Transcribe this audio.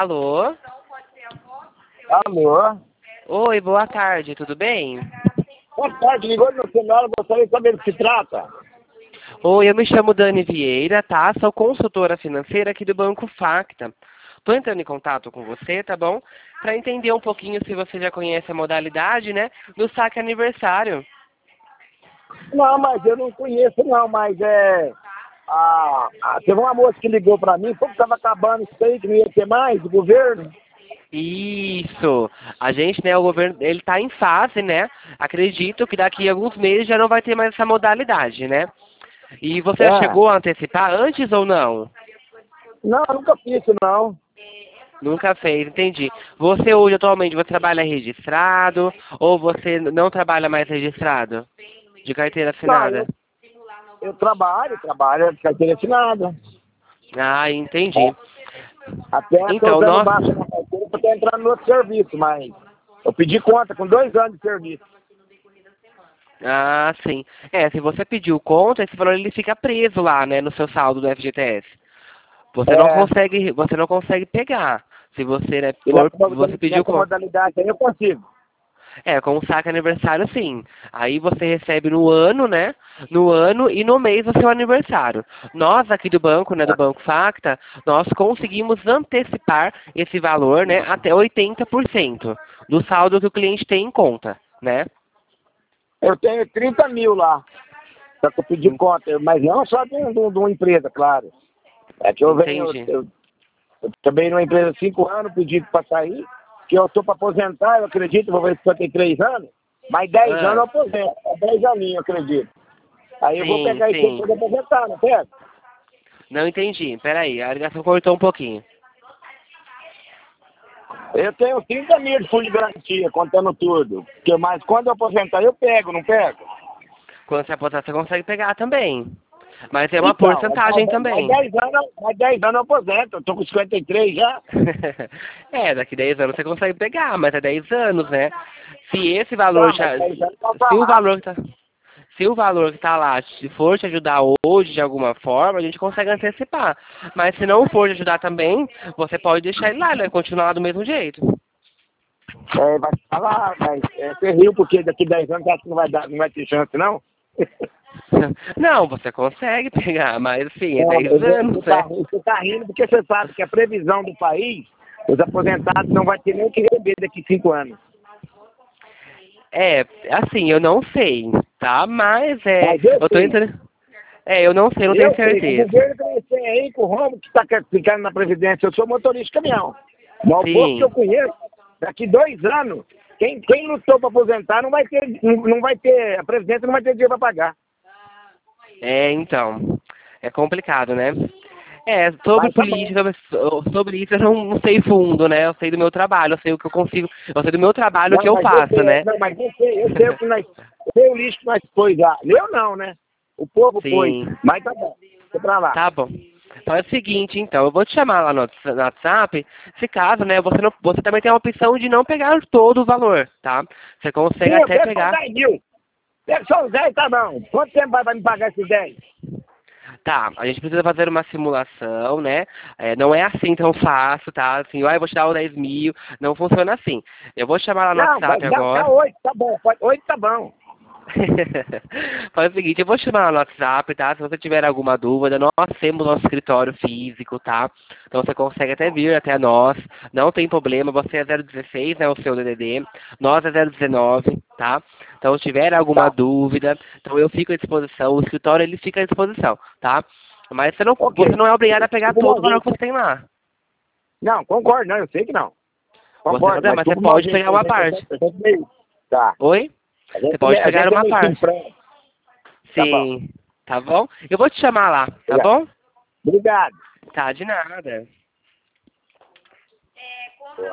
Alô? Alô? Oi, boa tarde, tudo bem? Boa tarde, ligou no celular, gostaria de saber do que se trata. Oi, eu me chamo Dani Vieira, tá? Sou consultora financeira aqui do Banco Facta. Tô entrando em contato com você, tá bom? Para entender um pouquinho se você já conhece a modalidade, né, do saque aniversário. Não, mas eu não conheço não, mas teve uma moça que ligou pra mim, como estava acabando isso aí, que não ia ter mais, do governo. Isso. A gente, né, o governo, ele tá em fase, né? Acredito que daqui a alguns meses já não vai ter mais essa modalidade, né? E você já É. chegou a antecipar antes ou não? Não, eu nunca fiz isso não. Nunca fez, entendi. Você hoje, atualmente, você trabalha registrado ou você não trabalha mais registrado? De carteira Não, assinada? eu trabalho de carteira assinada. Ah, entendi. Até estou Então, dando nós... baixa na carteira para estar entrando no outro serviço, mas eu pedi conta com 2 anos de serviço. Ah, sim. É, se você pediu conta, esse valor ele fica preso lá, né, no seu saldo do FGTS. É, Você não consegue pegar. Se você, né, e for, você pediu nessa conta. modalidade aí eu consigo. É, com o saque aniversário, sim. Aí você recebe no ano, né? No ano e no mês do seu aniversário. Nós aqui do banco, né, do Banco Facta, nós conseguimos antecipar esse valor, né, até 80% do saldo que o cliente tem em conta, né? Eu tenho 30 mil lá, só que eu pedi conta, mas não só de uma empresa, claro. É que Entendi. eu trabalhei numa empresa há 5 anos, pedi para sair, que eu estou para aposentar, eu acredito, vou ver se 53 anos, mas 10 anos eu Ah, aposento, 10 aninhos, eu acredito. Aí eu vou sim, pegar isso aí sim. para aposentar, não pego? Não entendi. Peraí, a ligação cortou um pouquinho. Eu tenho 30 mil de fundo de garantia, contando tudo. Mas quando eu aposentar, eu pego, não pego? Quando você aposentar, você consegue pegar também. Mas é uma Então, porcentagem mais também. 10 anos, mais 10 anos eu aposento. Eu tô com 53 já. É, daqui 10 anos você consegue pegar, mas é 10 anos, né? Se esse valor Tá, mas já. 10 anos passa Se o rápido. valor que tá. Se o valor que tá lá, se for te ajudar hoje de alguma forma, a gente consegue antecipar. Mas se não for te ajudar também, você pode deixar ele lá, ele vai continuar lá do mesmo jeito. É, vai falar, mas é terrível, porque daqui 10 anos acho que não vai ter chance, não. Não, você consegue pegar, mas assim, é Não, 10 anos, né? você tá rindo porque você sabe que a previsão do país, os aposentados não vai ter nem o que receber daqui 5 anos. É, assim, eu não sei, tá? Mas Mas eu eu tô sei. entrando. É, eu não sei, não tenho Eu sei, o certeza. governo crescer aí com o Romo que está ficando na Previdência, eu sou motorista de caminhão. Mas o povo que eu Sim, conheço, daqui 2 anos, quem lutou para aposentar não vai ter, a Previdência não vai ter dinheiro para pagar. então, é complicado, né? É, sobre Mas tá bom. política, sobre isso eu não sei fundo, né? Eu sei do meu trabalho, eu sei o que eu consigo, eu sei do meu trabalho o que Não, eu mas eu faço, sei, né? não, mas eu sei o que nós, eu sei o lixo que nós pôs lá. Eu não, né? O povo pôs. Sim, Mas tá bom, deixa pra lá. tá bom. Então é o seguinte, então, eu vou te chamar lá no WhatsApp, se caso, né, você também tem a opção de não pegar todo o valor, tá? Você consegue Sim, eu até quero só pegar. 10 mil. Pega só os 10, tá bom. Quanto tempo vai me pagar esses 10? Tá, a gente precisa fazer uma simulação, né? É, não é assim tão fácil, tá? Assim, eu vou te dar o 10 mil, não funciona assim. Eu vou te chamar lá no Não, WhatsApp dá agora. 8, tá bom. 8 tá bom. Faz o seguinte, eu vou te chamar lá no WhatsApp, tá? Se você tiver alguma dúvida, nós temos nosso escritório físico, tá? Então você consegue até vir até nós, não tem problema, você é 016, né, o seu DDD, nós é 019, tá? Então se tiver alguma Tá. dúvida, então eu fico à disposição, o escritório ele fica à disposição, tá? Mas Ok. você não é obrigado a pegar Tudo todo o uma valor vez. que você tem lá. Não, concordo, não, eu sei que não. Você não é Concordo, obrigado, mas mas você tudo uma pode vez. pegar uma parte. A gente meio. Tá. Oi? Você pode A pegar gente é uma meio sem parte. freio. Tá bom. Sim, tá bom? Eu vou te chamar lá, tá Obrigado. bom? Obrigado. Tá, de nada.